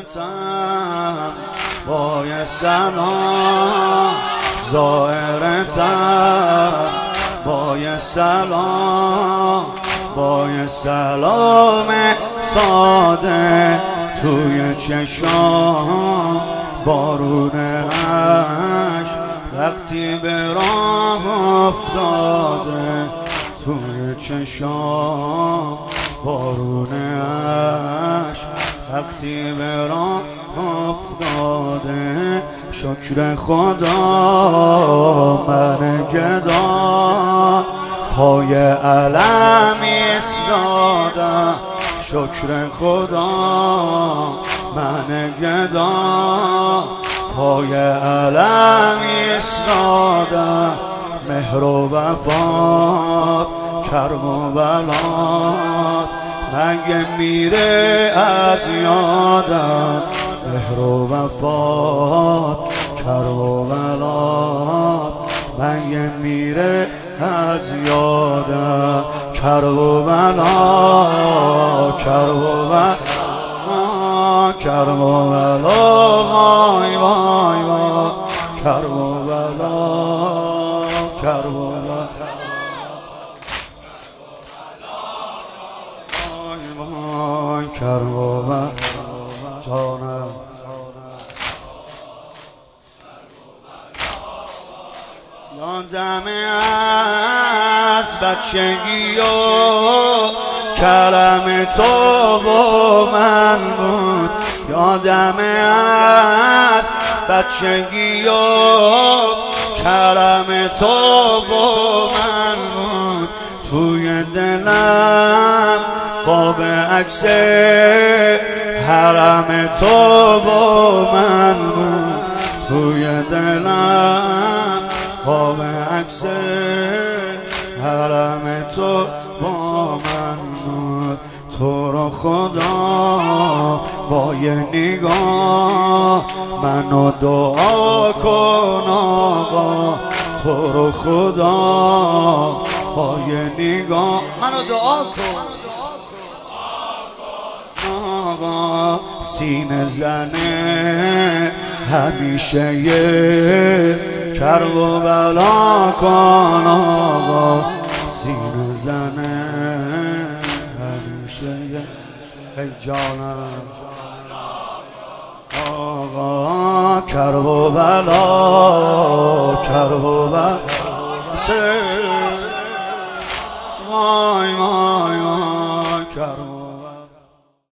زائرتم بای سلام، زائرتم بای سلام، بای سلام ساده توی چشام بارون عشق وقتی به راه افتاده، توی چشام بارون عشق وقتی به راه افتاده. شکر خدا من گدا پای علم ایستادم، شکر خدا من گدا پای علم ایستادم. مهر و وفا کرم و بلاد مگه میره از یادم، مهر و وفا کرم و بلاد مگه میره از یادم. کرم و بلا کرم و بلا کرم و بلا وای وای وای، کرم و بلا کرم و بلا وای کرم و بلا جانم. یادمه از بچگی و کلم تو با من بود، یادمه از بچگی و کلم تو با من بود. توی دلم قاب عکس حرم تو با من بود، توی دلم قاب عکس حرم تو با من بود. تو رو خدا با یه نگاه منو دعا کن آقا، تو رو خدا با یه نگاه منو دعا کن آقا. سینه زنه همیشه یه کرب و بلا کن آقا، سینه زنه همیشه یه ای جانم آقا. کرب و بلا کرب و بلا وای وای وای کرب